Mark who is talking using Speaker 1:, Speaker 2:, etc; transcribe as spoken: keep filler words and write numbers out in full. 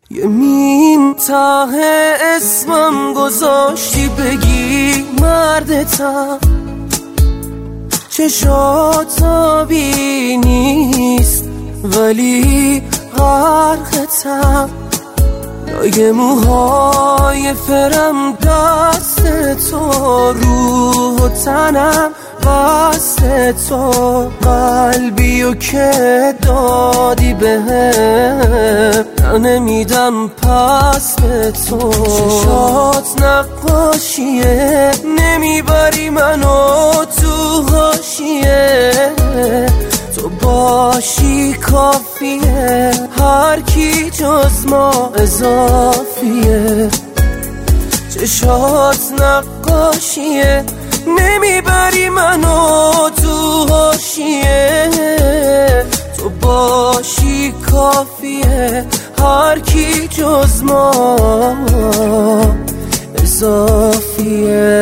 Speaker 1: یه میم ته اسمم گذاشتی بگی مردتم، چشات آبی نیست ولی غرقتم، لای موهای فرم دست تو، روح و تنم بست تو، قلبیو که دادی بهم نمیدم پس به تو. چشات نقاشیه نمیبری منو تو حاشیه، تو باشی کافیه هر کی جز ما اضافیه. چشات نقاشیه نمیبری منو تو حاشیه، تو باشی کافیه هر کی جز ما اضافیه.